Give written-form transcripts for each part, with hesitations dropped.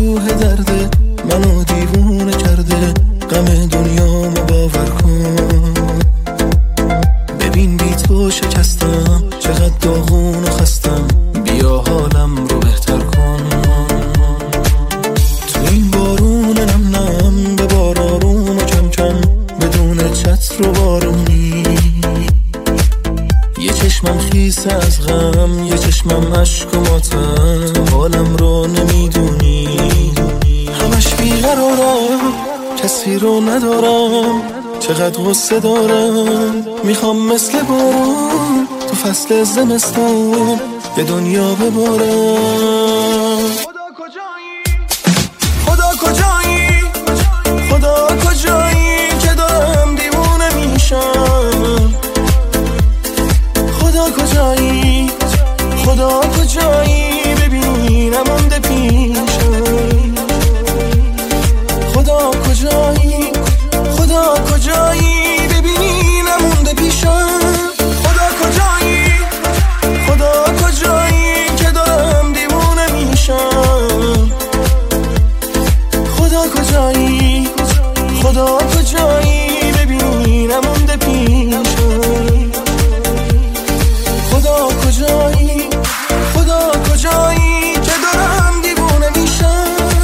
کوه درده منو دیوونه کرده، غم دنیامو باور کن. ببین بی تو شکستم، چقدر داغون و خستم، بیا حالم رو بهتر کن. تو این بارون نم نم به بار آروم و کم کم، بدون چتر و بارونی. یه چشمم خیسه از غم، یه چشمم عشق و ماتم، تو حالم رو نمیدونی. همش بیقرارم، کسی رو ندارم، چقدر غصه دارم، میخوام مثل بارون تو فصل زمستون یه دنیا ببارم. خدا کجایی؟ خدا کجایی؟ خدا کجایی که دارم دیوونه میشم؟ خدا کجایی؟ خدا کجایی؟ ببینم مونده پیشم. خدا کجایی؟ خدا کجایی؟ ببینم مونده پیشم. خدا کجایی؟ خدا کجایی که دارم دیوونه میشم؟ خدا کجایی؟ خدا کجایی؟ ببینم مونده پیشم. خدا کجایی؟ خدا کجایی که دارم دیوونه میشم؟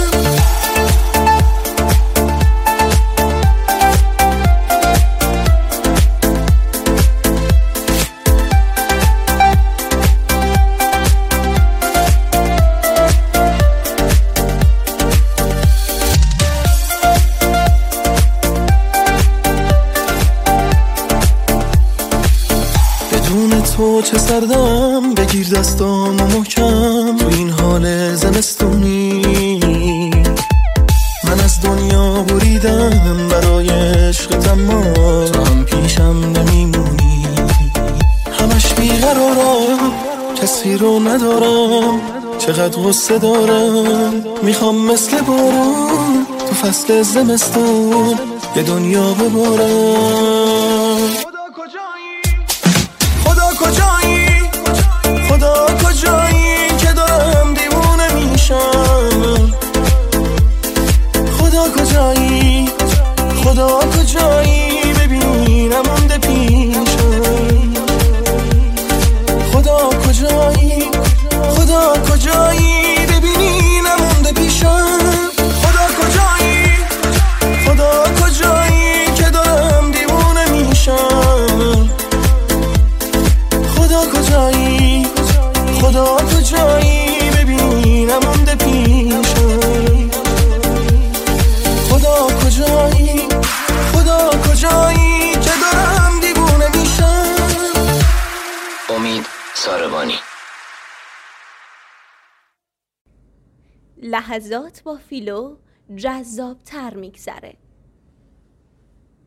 بدون تو چه سردم، بگیر دستام و محکم، تو این حال زمستونی. من از دنیا بریدم برای عشقت، اما تو هم پیشم نمیمونی. همش بیقرارم، کسی رو ندارم، چقدر غصه دارم، میخوام مثل بارون تو فصل زمستون یه دنیا ببارم. خدا کجایی؟ خدا کجایی که دارم دیوونه میشم؟ خدا کجایی؟ خدا کجایی؟ ببینم مونده پیشم. خدا کجایی؟ خدا کجایی؟ ببینم مونده پیشم. خدا کجایی؟ خدا کجایی که دارم دیوونه میشم؟ خدا کجایی؟ خدا کجایی؟ ببینم مونده پیشم. خدا کجایی؟ خدا کجایی که دارم دیوونه میشم؟ امید ساربانی. لحظات با فیلو جذاب‌تر میگذره.